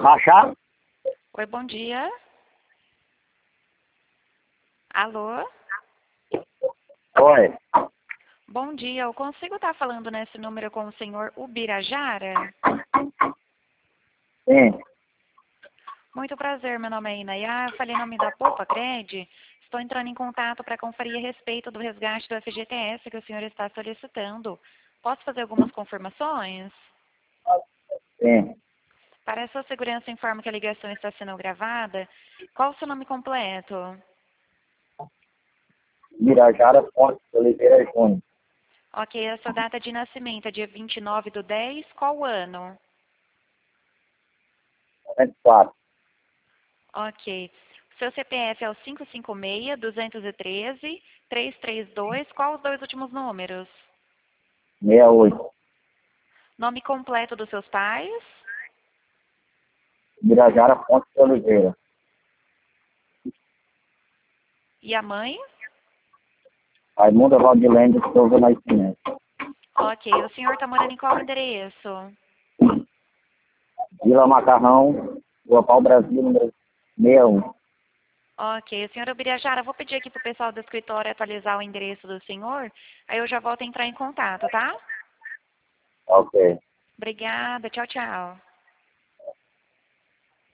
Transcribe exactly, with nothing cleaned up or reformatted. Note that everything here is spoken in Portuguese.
Rachar? Oi, bom dia. Alô? Oi. Bom dia, eu consigo estar falando nesse número com o senhor Ubirajara? Sim. Muito prazer, meu nome é Inayá, eu falei em nome da Poupa Cred. Estou entrando em contato para conferir a respeito do resgate do F G T S que o senhor está solicitando. Posso fazer algumas confirmações? Sim. Para a sua segurança, informo que a ligação está sendo gravada. Qual o seu nome completo? Birajara Fonte Oliveira Júnior. Ok, a sua data de nascimento é dia vinte e nove do dez, qual o ano? noventa e quatro. Ok. Seu C P F é o cinco cinco seis, dois um três, três três dois, qual os dois últimos números? sessenta e oito. Nome completo dos seus pais? Birajara Fonte Oliveira. E a mãe? Raimunda Valdilene de Souza Nascimento. Ok. O senhor está morando em qual endereço? Vila Macarrão, Rua Pau Brasil, número sessenta e um. Ok. Senhora Ubirajara, vou pedir aqui para o pessoal do escritório atualizar o endereço do senhor. Aí eu já volto a entrar em contato, tá? Ok. Obrigada. Tchau, tchau.